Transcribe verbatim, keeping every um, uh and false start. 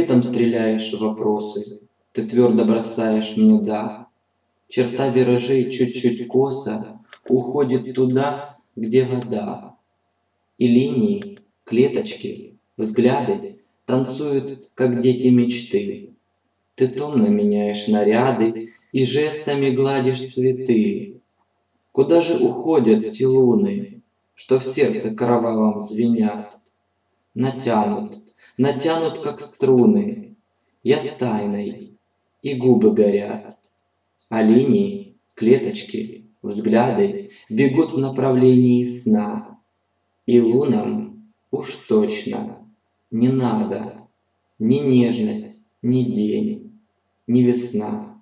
Ответом стреляешь в вопросы, ты твердо бросаешь мне «да». Черта виражей чуть-чуть косо уходит туда, где вода. И линии, клеточки, взгляды танцуют, как дети мечты. Ты томно меняешь наряды и жестами гладишь цветы. Куда же уходят те луны, что в сердце кровавом звенят? Натянут, натянут, как струны. Я с тайной, и губы горят. А линии, клеточки, взгляды бегут в направлении сна. И лунам уж точно не надо ни нежность, ни день, ни весна.